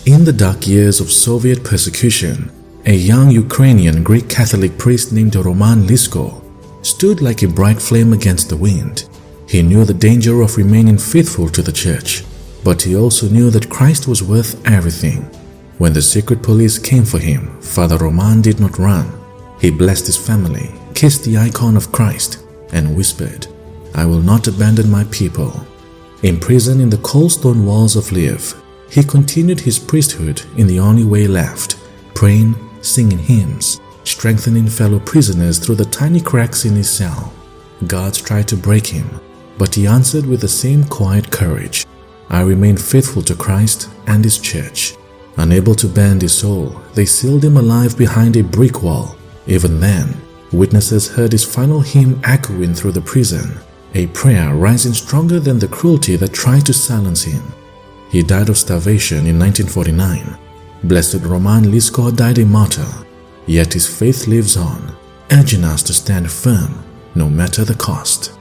In the dark years of Soviet persecution, a young Ukrainian Greek Catholic priest named Roman Lysko stood like a bright flame against the wind. He knew the danger of remaining faithful to the church, but he also knew that Christ was worth everything. When the secret police came for him, Father Roman did not run. He blessed his family, kissed the icon of Christ, and whispered, "I will not abandon my people." Imprisoned in the cold stone walls of Lviv, he continued his priesthood in the only way left, praying, singing hymns, strengthening fellow prisoners through the tiny cracks in his cell. Guards tried to break him, but he answered with the same quiet courage, "I remain faithful to Christ and His church." Unable to bend his soul, they sealed him alive behind a brick wall. Even then, witnesses heard his final hymn echoing through the prison, a prayer rising stronger than the cruelty that tried to silence him. He died of starvation in 1949. Blessed Roman Lysko died a martyr, yet his faith lives on, urging us to stand firm no matter the cost.